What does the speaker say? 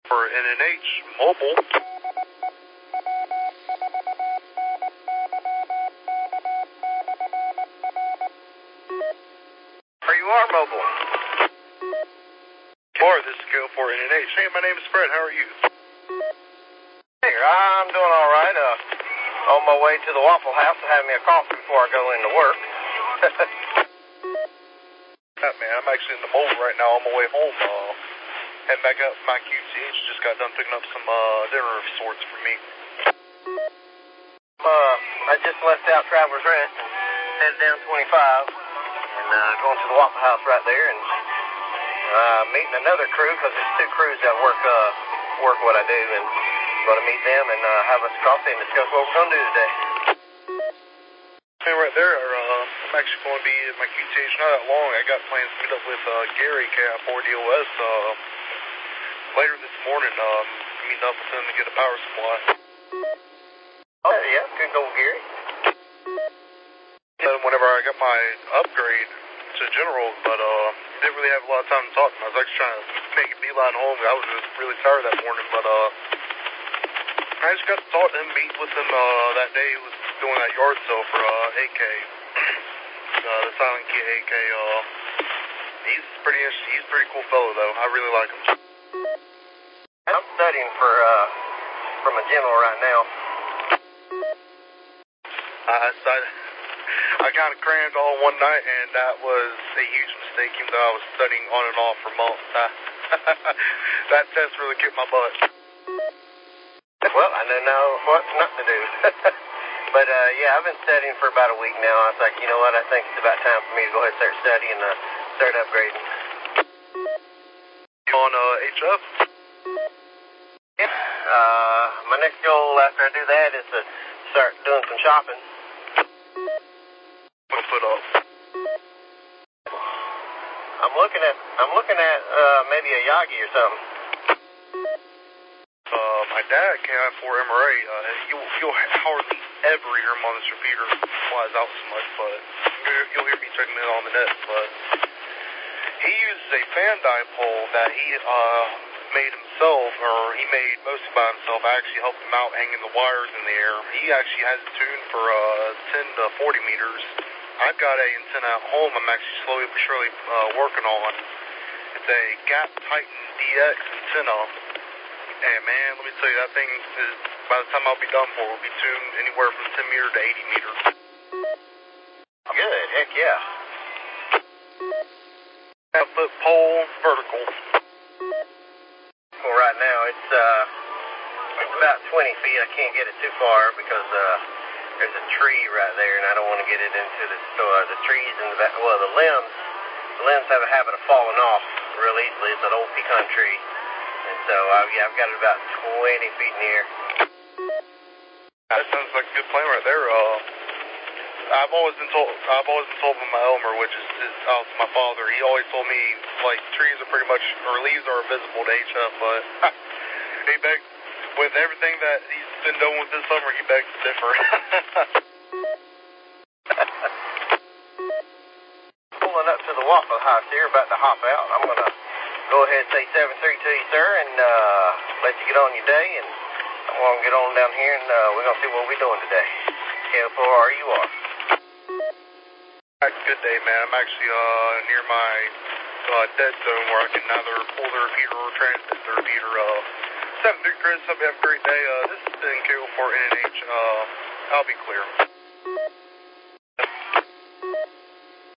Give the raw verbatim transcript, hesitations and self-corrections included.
for N N H Mobile. Here you are, Mobile. Or this is Go for N N H. Hey, my name is Fred. How are you? Hey, I'm doing all right. Uh, on my way to the Waffle House to have me a coffee before I go into work. Yeah, man, I'm actually in the mall right now on my way home. Uh, heading back up my Q T H. Just got done picking up some uh, dinner of sorts for me. Uh, I just left out Travelers Rest and headed down twenty-five and uh, going to the Waffle House right there and uh, meeting another crew because there's two crews that work uh, work what I do, and going to meet them and uh, have us coffee and discuss what we're going to do today. Hey, right there, uh, I'm actually going to be at my Q T H not that long. I got plans to meet up with uh, Gary, K I four D O S, uh, later this morning. Um, meeting up with him to get a power supply. Oh, yeah, good old Gary. Then whenever I got my upgrade to general, but uh, didn't really have a lot of time to talk to him. I was actually trying to make a beeline home. I was just really tired that morning, but uh, I just got to talk to him, meet with him uh, that day. He was doing that yard sale for uh, A K, uh, the Silent Kid A K. Uh, he's pretty interesting. He's a pretty cool fellow, though. I really like him. I'm studying for uh, from a general right now. I decided I kind of crammed all one night, and that was a huge mistake, even though I was studying on and off for months. I, that test really kicked my butt. Well, I don't know what not to do. But, uh, yeah, I've been studying for about a week now. I was like, you know what, I think it's about time for me to go ahead and start studying and uh, start upgrading. You on uh, H F? Yeah. Uh, my next goal after I do that is to start doing some shopping. What put up? I'm looking at, I'm looking at, uh, maybe a Yagi or something. Uh, my dad K I four M R A, uh, you'll, you'll hardly ever hear him on this repeater flies out so much, but you'll, you'll hear me checking it on the net, but he uses a fan dipole that he, uh, made himself, or he made mostly by himself. I actually helped him out hanging the wires in the air. He actually has it tuned for, uh, ten to forty meters. I've got a antenna at home I'm actually slowly but surely, uh, working on. It's a Gap Titan D X antenna. And man, let me tell you, that thing is, by the time I'll be done for, will be tuned anywhere from ten meter to eighty meter. Good, heck yeah. Half foot pole, vertical. Well, right now it's, uh, it's about twenty feet. I can't get it too far because, uh, there's a tree right there and I don't want to get it into the, so, uh, the trees in the back, well, the limbs, the limbs have a habit of falling off real easily. It's an old pecan tree. And so, uh, yeah, I've got it about twenty feet in the air. That sounds like a good plan right there. Uh, I've always been told, I've always been told by my Elmer, which is, is uh, my father, he always told me, like, trees are pretty much, or leaves are invisible to H F, but he begs, with everything that he's been doing with this summer, he begs to differ. Pulling up to the Waffle House here, about to hop out. I'm going to go ahead and say seven three to you, sir, and uh, let you get on your day, and I'm going to get on down here, and uh, we're going to see what we're doing today. K F four R U R. Good day, man. I'm actually uh, near my uh, dead zone where I can either pull the repeater or transmit the repeater. Uh, seven three, Chris. Hope you have a great day. Uh, this has been K O four N N H. Uh, I'll be clear.